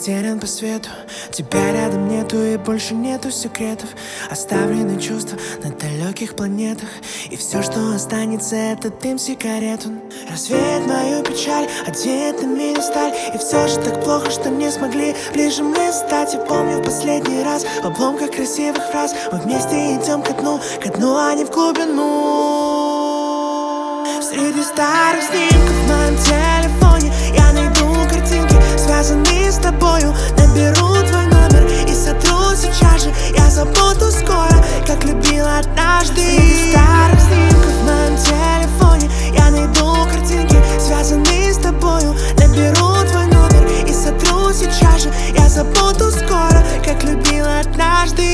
растерян по свету. Тебя рядом нету и больше нету секретов. Оставлены чувства на далеких планетах. И все, что останется, это дым сигарет. Он развеет мою печаль, оденет на меня сталь. И все же так плохо, что не смогли ближе мы стать. Я помню в последний раз в обломках красивых фраз мы вместе идем ко дну, а не в глубину. Среди старых снимков в моем телефоне я найду картинки, связанные с тобою. Наберу твой номер и сотру сейчас же. Я забуду скоро, как любила однажды. Среди старых снимков в моем телефоне я найду картинки, связанные с тобою. Наберу твой номер и сотру сейчас же. Я забуду скоро, как любила однажды.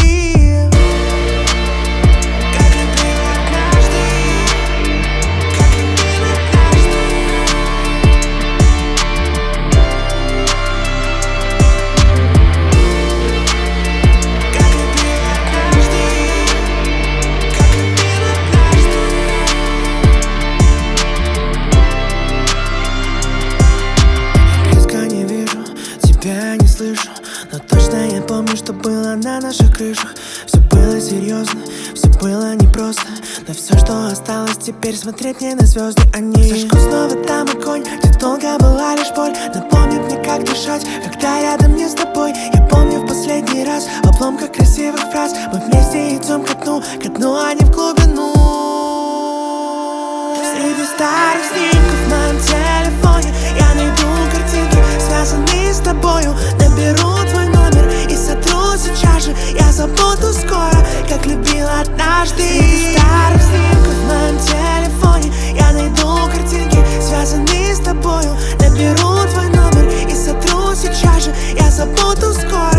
Тебя не слышу, но точно я помню, что было на наших крышах. Все было серьезно, все было непросто. Но все, что осталось теперь, смотреть мне на звезды. Они зажгут снова там огонь, где долго была лишь боль. Напомнит мне, как дышать, когда рядом не с тобой. Я помню в последний раз в обломках красивых фраз мы вместе идем ко дну, а не в глубину. Среди старых снимков в моем телефоне я найду картинки, связанные с тобою. Наберу твой номер и сотру сейчас же. Я забуду скоро, как любила однажды. Среди старых снимков в моем телефоне я найду картинки, связанные с тобою. Наберу твой номер и сотру сейчас же. Я забуду скоро.